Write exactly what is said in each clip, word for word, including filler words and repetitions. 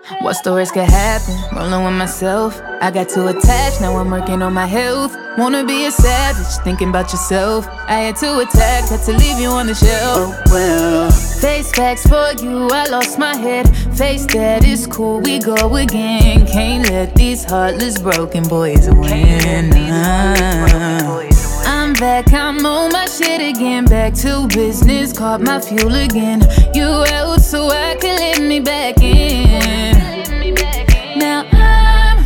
What's the worst could happen? Rolling with myself. I got too attached, now I'm working on my health. Wanna be a savage, thinking about yourself. I had to attack, had to leave you on the shelf. Oh well. Face facts for you, I lost my head. Face that, it's cool, we go again. Can't let these heartless broken boys win. I'm back, I'm on my shit again. Back to business, caught my fuel again. You out so I can let me back in. Now I'm,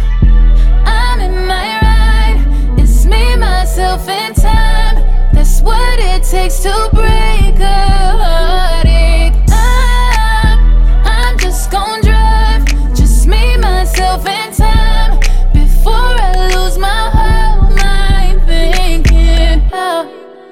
I'm in my ride. It's me, myself, and time. That's what it takes to break a heartache. I'm, I'm just gon' drive. Just me, myself, and time. Before I lose my whole mind thinking, how,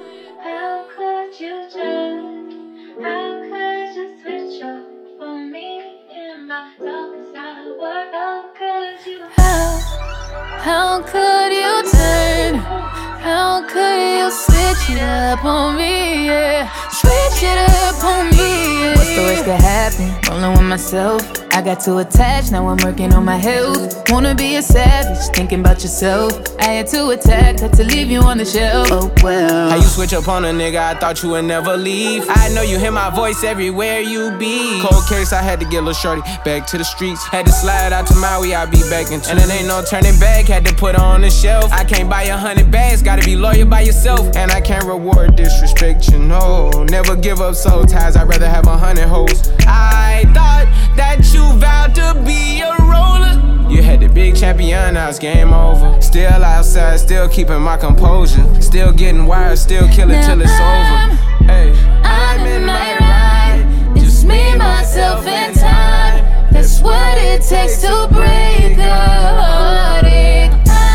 how could you turn? How could you switch up for me in my darkest hour? How could you? How, how could you turn? How could you switch it up on me? Yeah, switch it up on me. Yeah. What's the worst could happen? Rolling with myself. I got too attached, now I'm working on my health. Wanna be a savage, thinking about yourself. I had to attack, had to leave you on the shelf. Oh well. How you switch up on a nigga, I thought you would never leave. I know you hear my voice everywhere you be. Cold case, I had to get little shorty back to the streets. Had to slide out to Maui, I be back in two. And it ain't no turning back, had to put her on the shelf. I can't buy a hundred bags, gotta be loyal by yourself. And I can't reward disrespect, you know. Never give up soul ties, I'd rather have a hundred hoes. I thought that you vowed to be a roller. You had the big champion, now it's game over. Still outside, still keeping my composure. Still getting wired, still killing till it's over. Hey, I'm in my ride. Just me, myself, and time. That's what it takes to break a heartache.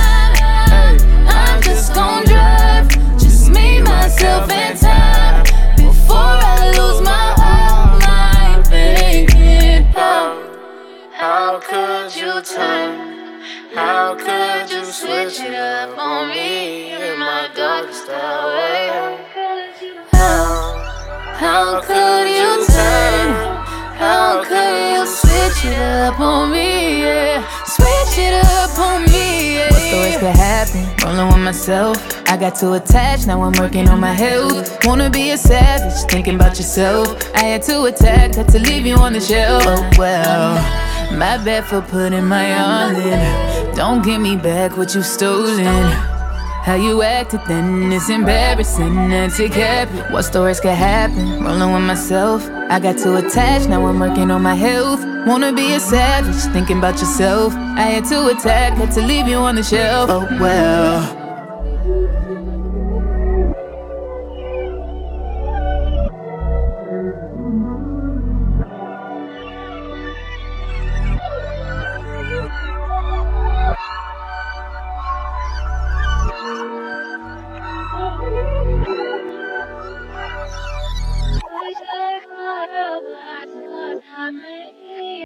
I'm, I'm just gon' drive. Just me, myself, and time. Before I lose my whole mind thinking, how, how could you turn? How could you switch it up on me in my darkest hour? How, how could you turn? How could you switch it up on me? Yeah, switch it up on me. Yeah. What's the worst could happen? Rolling with myself. I got too attached, now I'm working on my health. Wanna be a savage, thinking about yourself. I had to attack, had to leave you on the shelf. Oh well, my bad for putting my all in. Don't give me back what you stolen. How you acted then, it's embarrassing. That's it, cap it. What's the worst could happen? Rolling with myself. I got too attached, now I'm working on my health. Wanna be a savage, thinking about yourself. I had to attack, had to leave you on the shelf. Oh well.